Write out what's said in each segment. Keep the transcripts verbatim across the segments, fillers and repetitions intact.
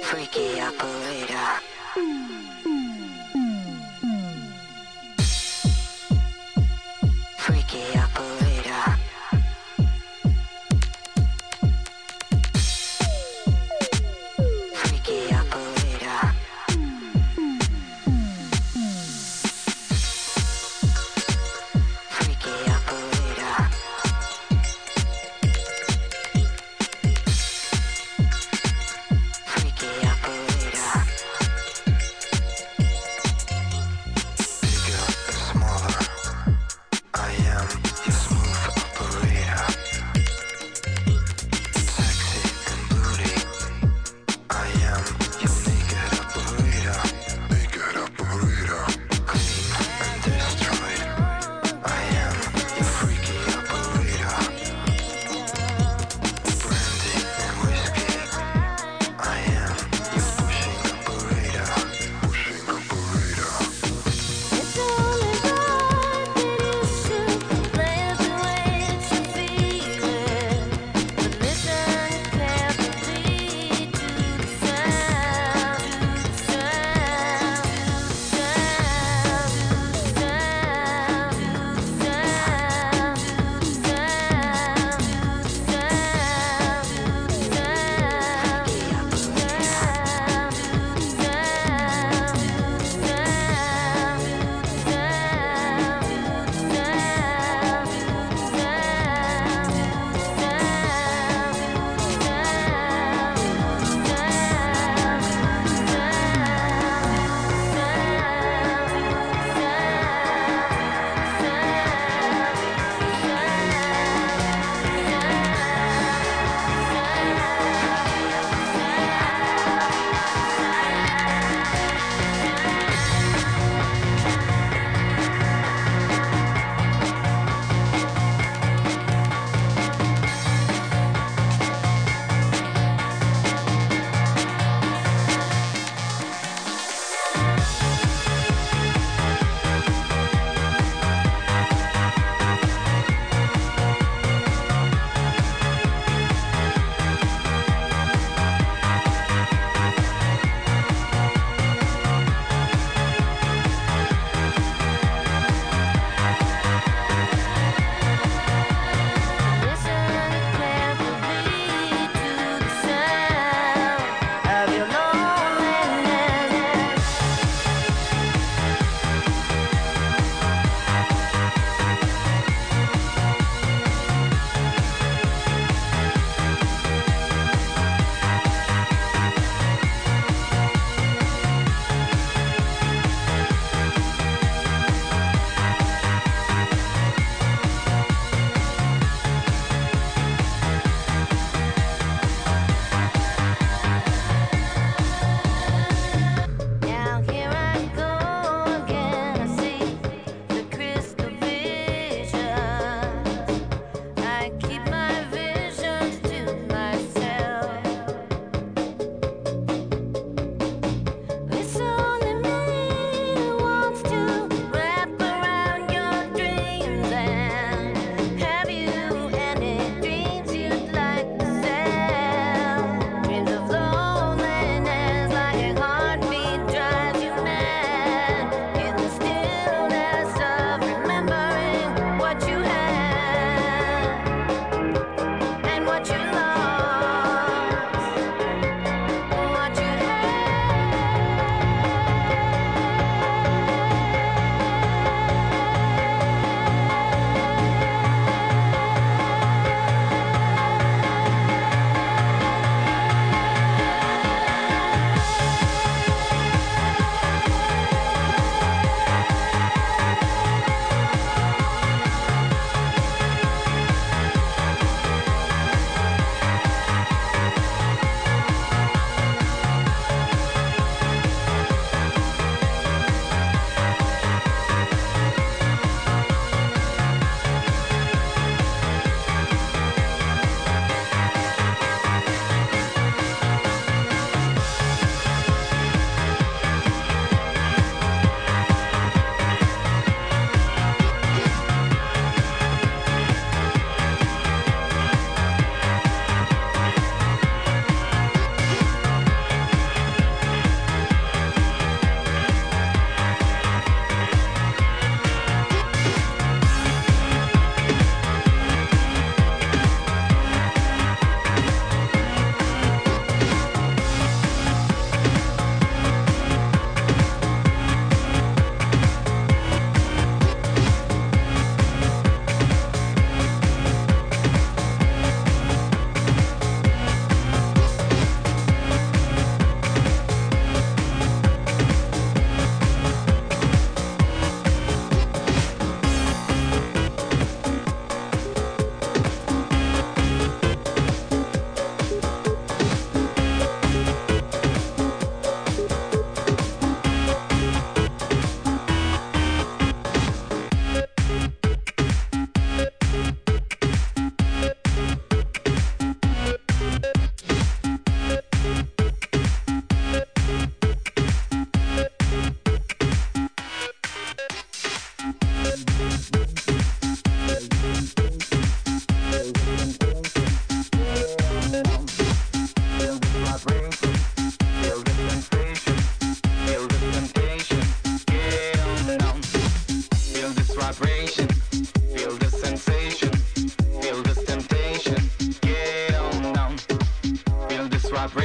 Freaky operator. Freaky operator. Freaky operator. Freaky operator. Freaky operator.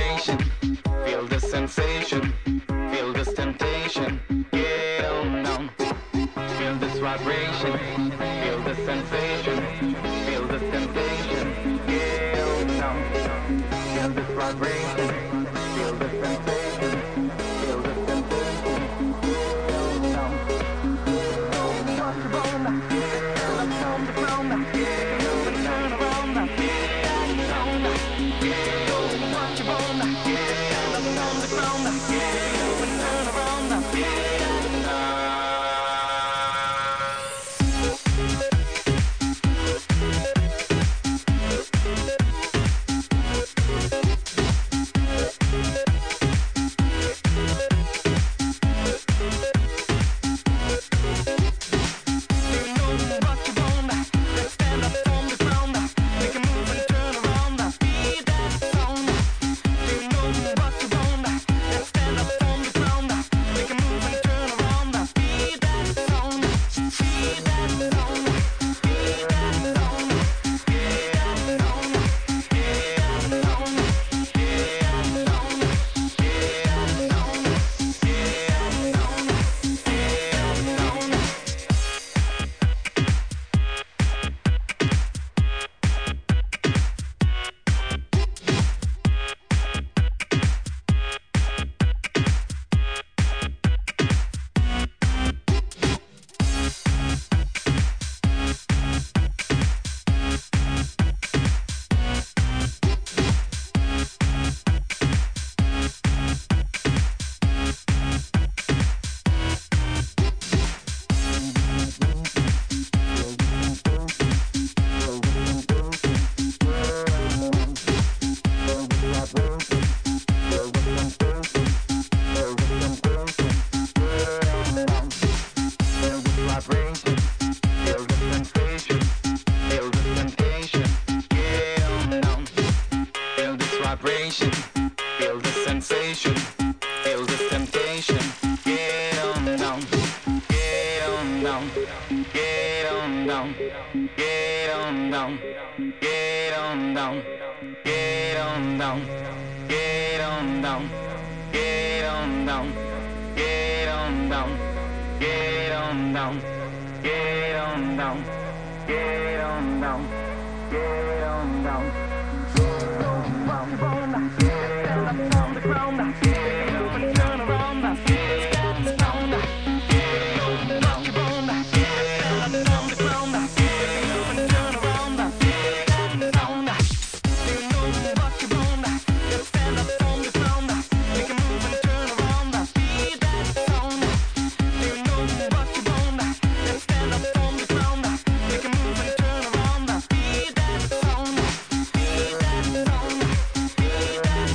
vibration, feel the sensation, feel this temptation, get on down. Feel this vibration, feel the sensation, feel this temptation, get on down. Feel this vibration, feel the sensation, feel the temptation, get on down. Watch your bone now, up on the ground now, move and turn around now, that sound now. Watch your bone now, up on the ground now, move and turn around now, that sound. Feel the sensation, feel the temptation, get on down, get on down, get on down, get on down, get on down, get on down, get on down, get on down, get on down, get on down, get on down, get on down, get on down. Stand up on the ground now, move and turn around now, step down now, rock your bone now, stand up on the ground now, move and turn around now, step down now, do you know rock your bone now, stand up on the ground now, make a move and turn around now, be that sound now, do you know rock your bone now, stand up on the ground now, make a move and turn around now, be that sound now, be that sound now, be that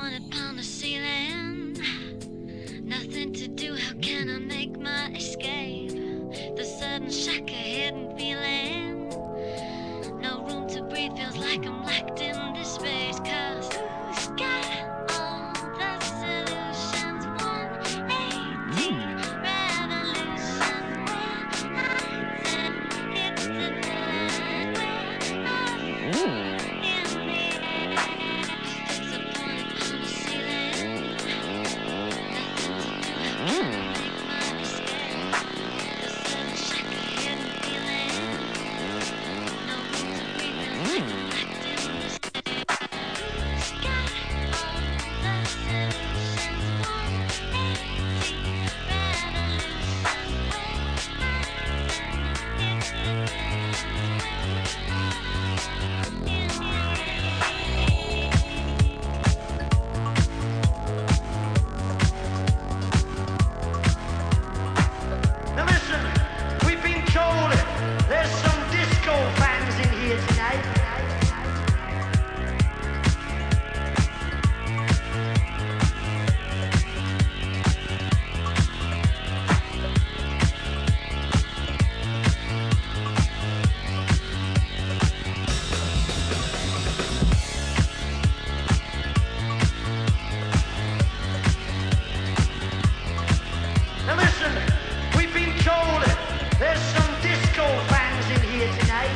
upon upon the ceiling. Nothing to do, how can I make my escape? The sudden shock, a hidden feeling. No room to breathe, feels like I'm locked in this space. Cause who's got all the solutions? one eighty revolution. Where nothing hits the fan. Where nothing in the air. Sticks upon upon the ceiling. Nothing to do, how can I make my escape? The sudden shock, a hidden feeling. No room to breathe, feels like I'm locked in this space. Who's got all the solutions? one eighty revolution. Where nothing hits the Now listen, we've been told there's some disco fans in here tonight. Now listen, we've been told there's some disco fans in here tonight.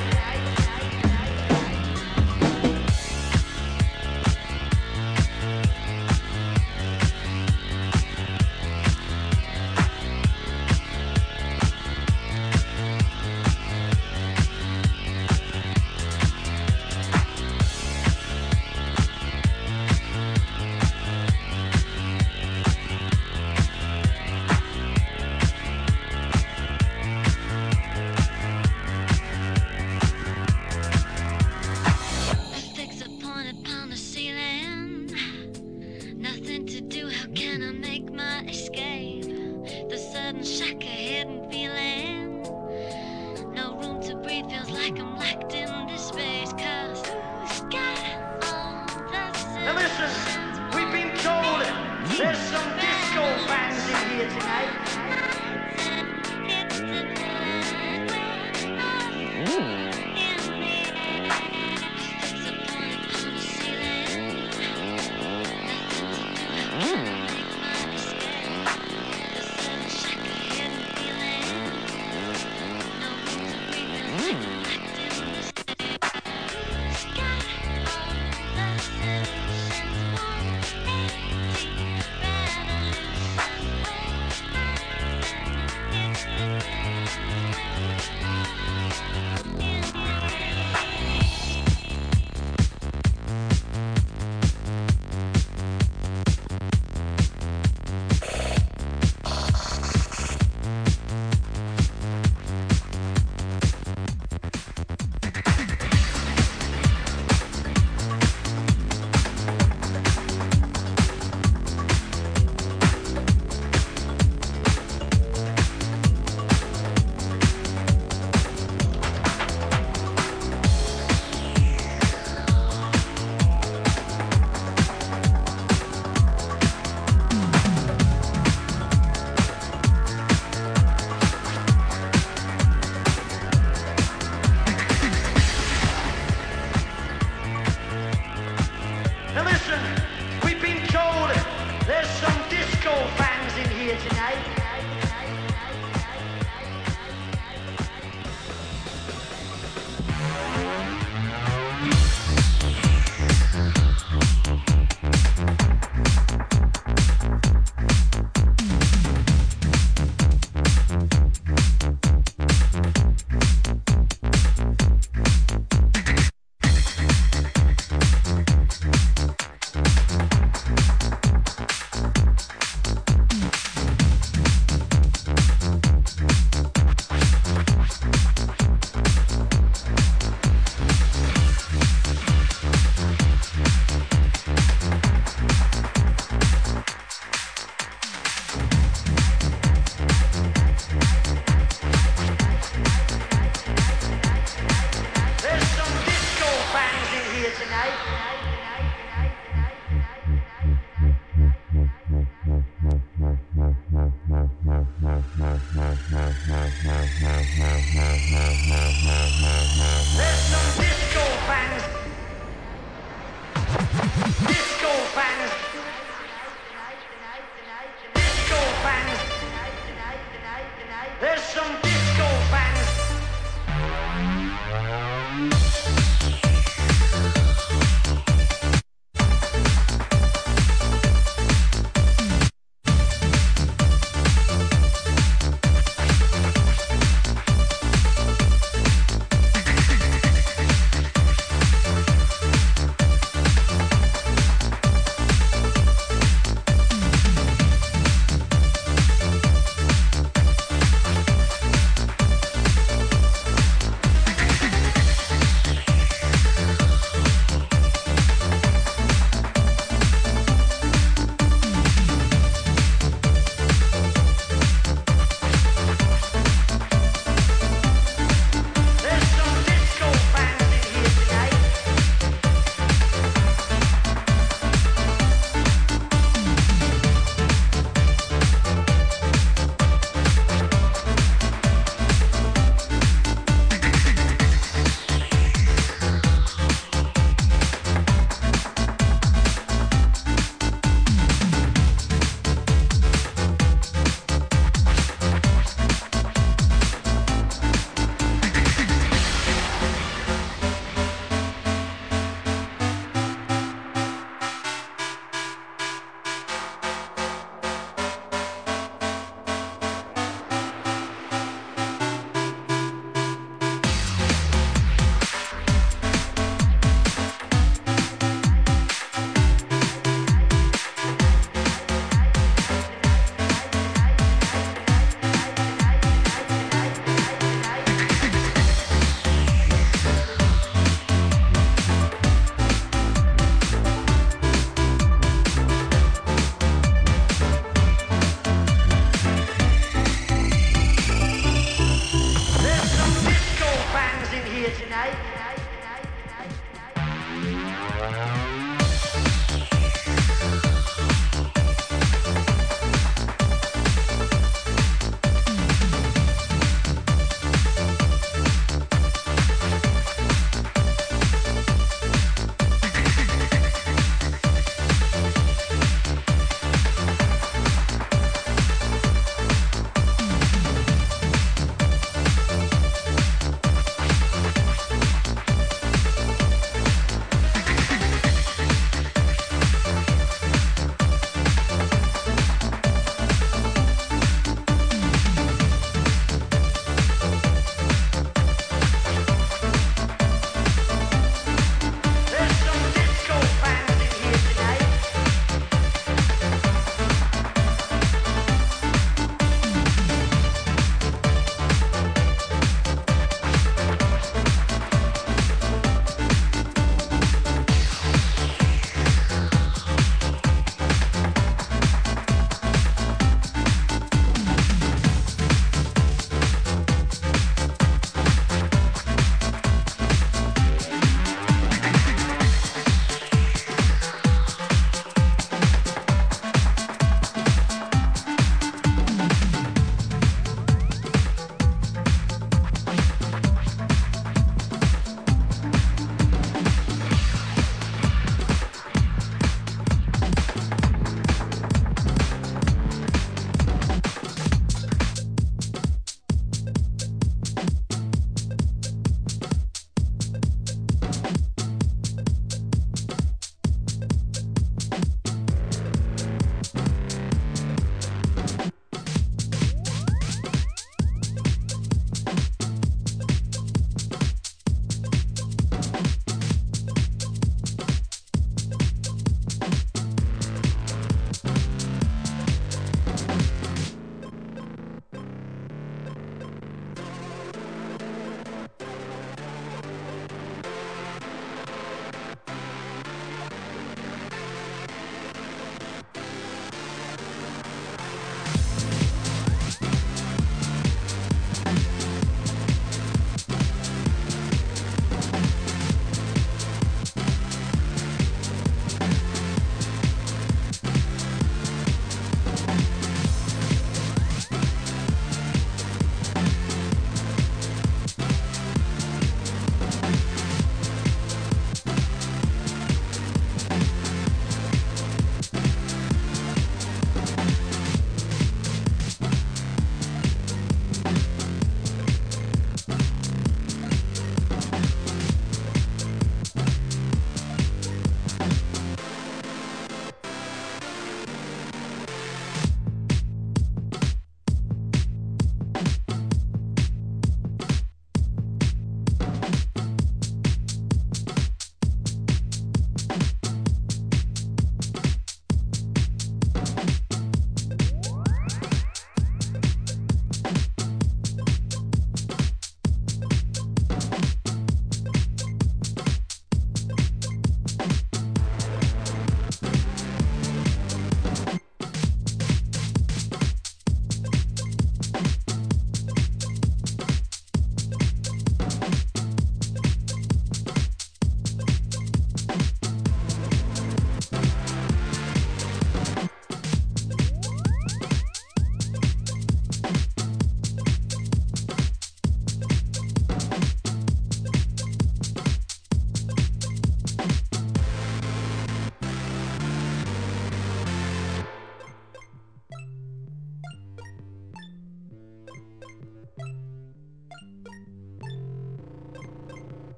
Sticks upon upon the ceiling. Nothing to do, how can I make my escape? The sudden shock, a hidden feeling. No room to breathe, feels like I'm locked in this space. Cause who's got all the Now listen, solutions? we've been told there's some disco fans in here tonight. Nothing hits the fan. Where nothing in the air. Sticks upon upon the ceiling. Nothing to do, how can I make my escape? The sudden shock, a hidden feeling.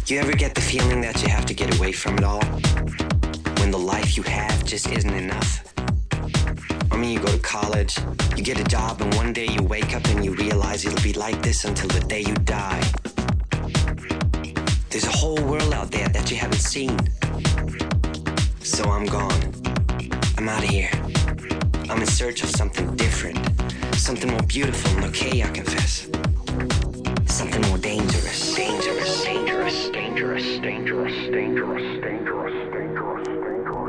Do you ever get the feeling that you have to get away from it all? When the life you have just isn't enough? I mean, you go to college, you get a job, and one day you wake up and you realize it'll be like this until the day you die. There's a whole world out there that you haven't seen. So I'm gone. I'm out of here. I'm in search of something different. Something more beautiful and okay, I confess. Something more dangerous. Dangerous, dangerous, dangerous, dangerous, dangerous, dangerous, dangerous, dangerous, dangerous.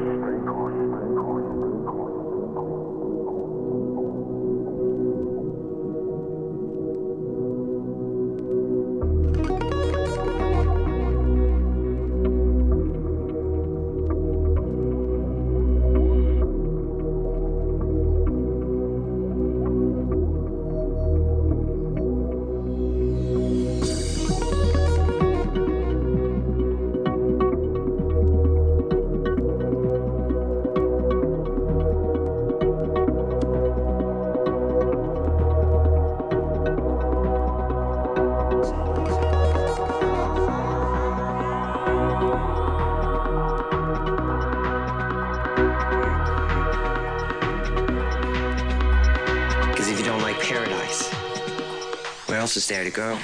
Where else is there to go?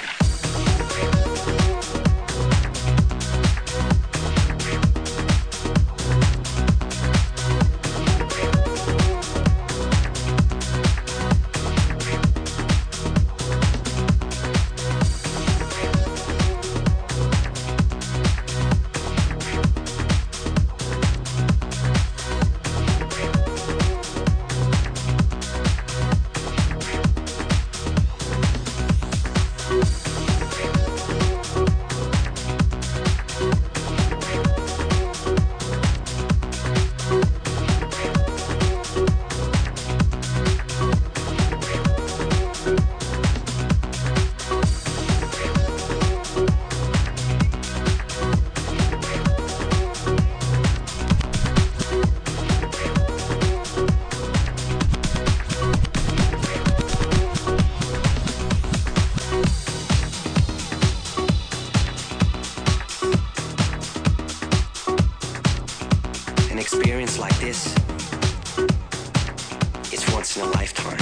Experience like this, it's once in a lifetime.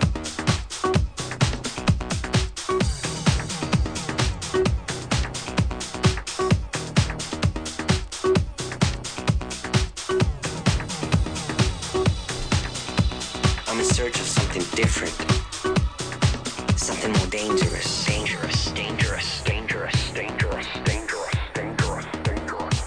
I'm in search of something different, something more dangerous, dangerous, dangerous, dangerous, dangerous, dangerous, dangerous, dangerous.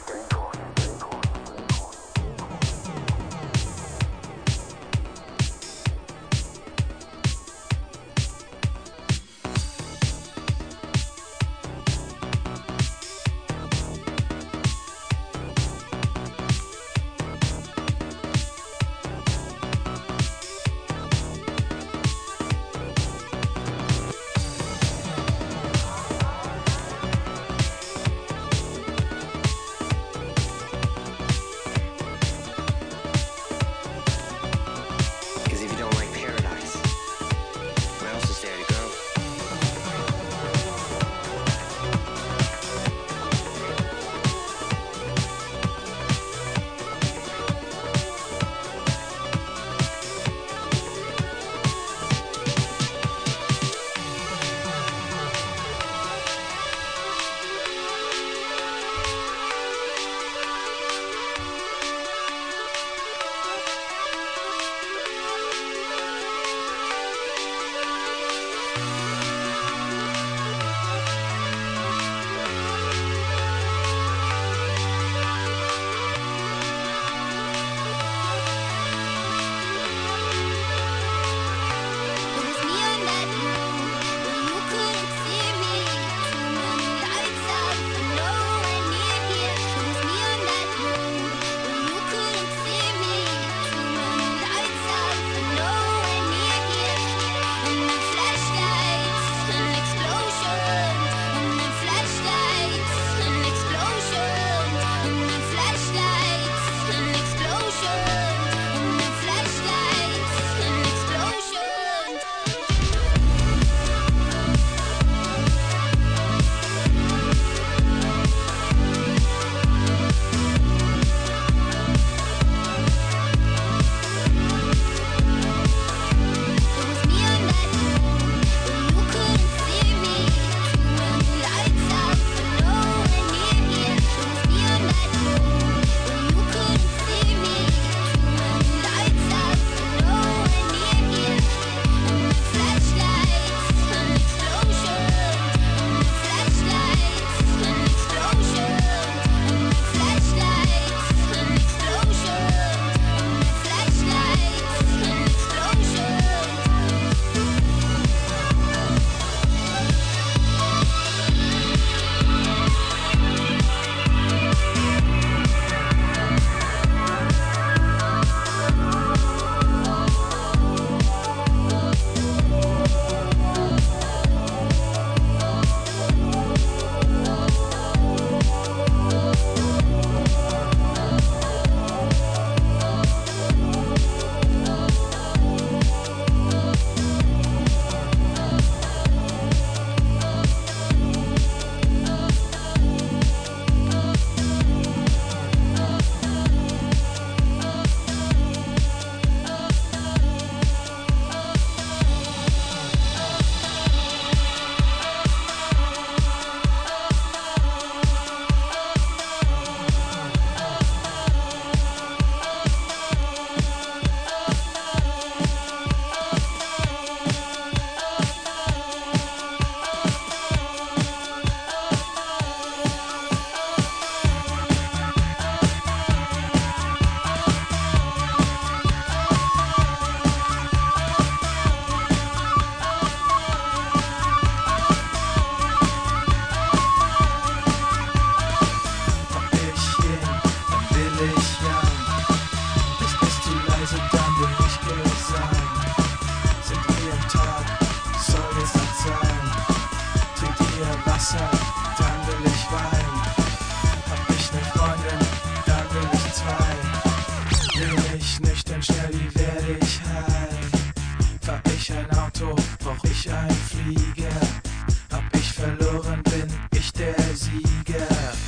brauch ich einen Flieger. Hab ich verloren, bin ich der Sieger.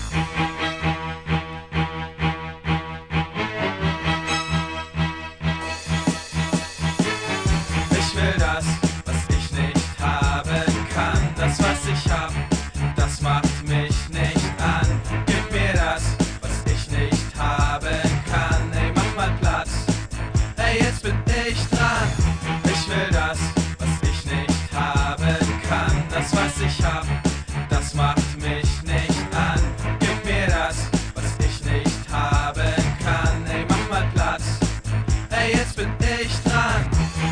Ich will das, was ich nicht haben kann. Das, was ich hab, das macht mich nicht an. Gib mir das, was ich nicht haben kann. Ey, mach mal Platz. Ey, jetzt bin ich dran. Ich will das, was ich nicht haben kann. Das, was ich hab, das macht mich nicht an. Gib mir das, was ich nicht haben kann. Ey, mach mal Platz. Ey, jetzt bin ich dran.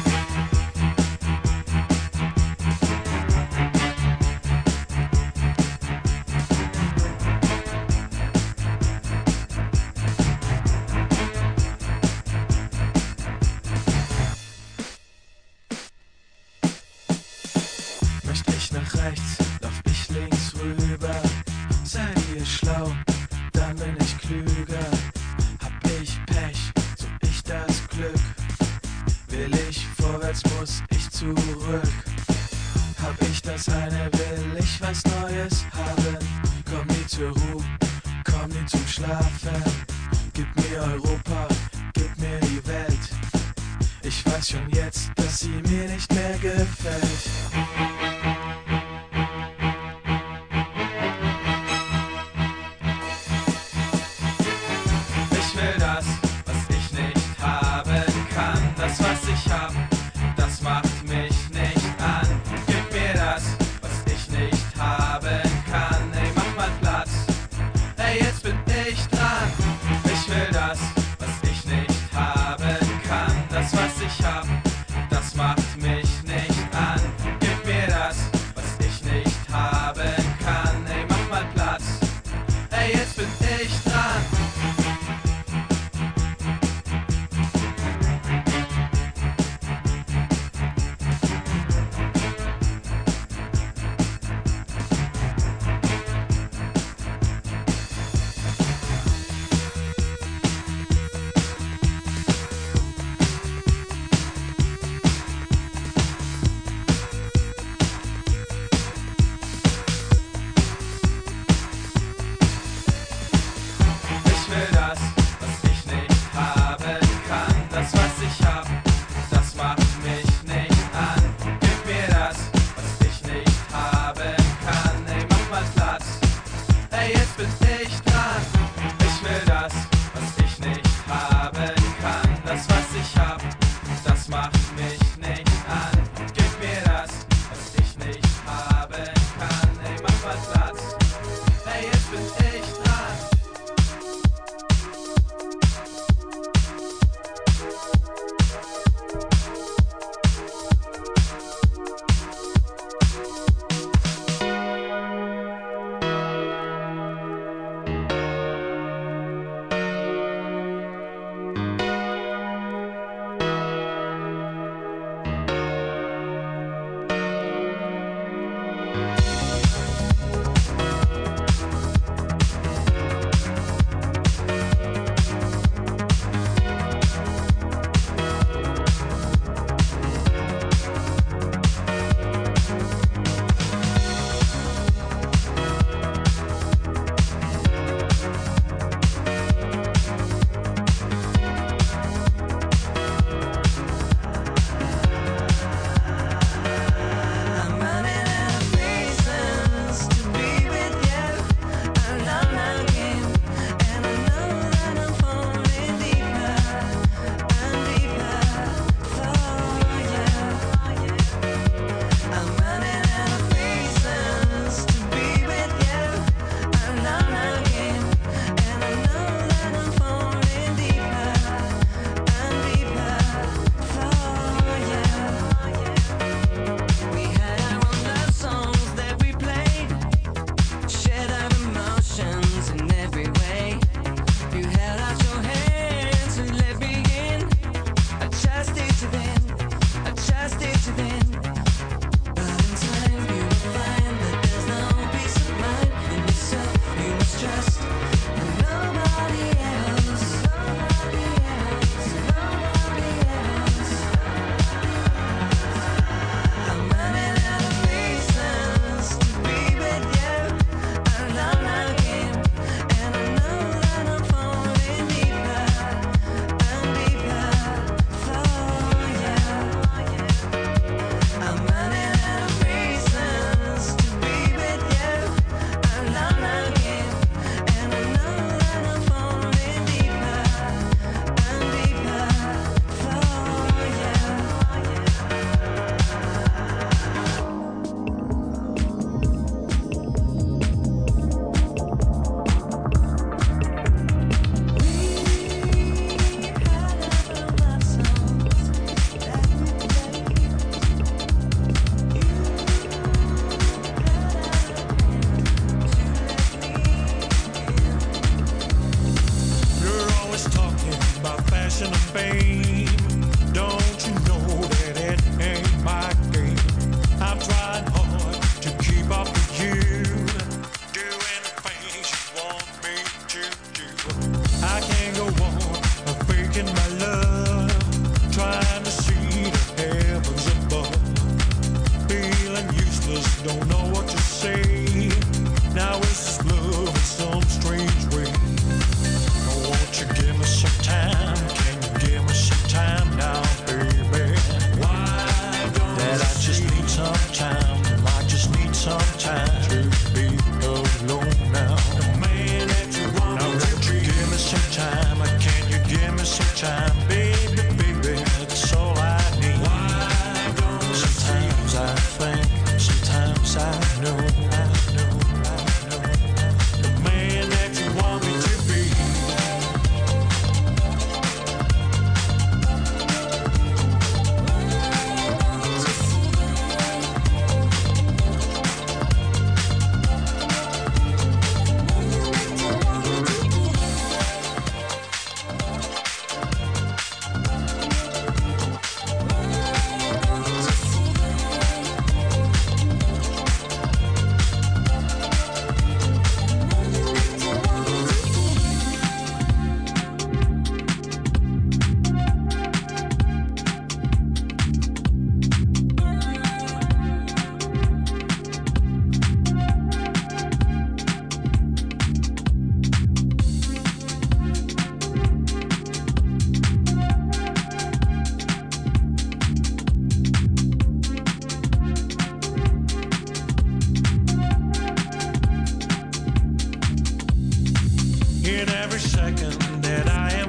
Möchte ich nach rechts, lauf ich links rüber. Seid ihr schlau, dann bin ich klüger. Hab ich Pech, so ich das Glück. Will ich vorwärts, muss ich zurück. Hab ich das eine, will ich was Neues haben. Komm nie zur Ruhe, komm nie zum Schlafen. Gib mir Europa, gib mir die Welt. Ich weiß schon jetzt, dass sie mir nicht mehr gefällt. Ich will das, was ich nicht haben kann. Das, was ich hab, das macht mich nicht an. Gib mir das, was ich nicht haben kann. Ey, mach mal Platz. Ey, jetzt bin ich dran. Ich will das, was ich nicht haben kann. Das, was ich hab, das macht mich nicht an. just don't know what to say. Now it's love in some strange way. Oh, won't you give me some time? Can you give me some time now, baby? Why don't that I just need some time. I just need some time to be alone now. The man that you want now, won't you give me some time? Can you give me some time, baby, baby? That's all I need. Why don't sometimes I think, sometimes I know, I know, I know, the man that you want me to be. In every second that I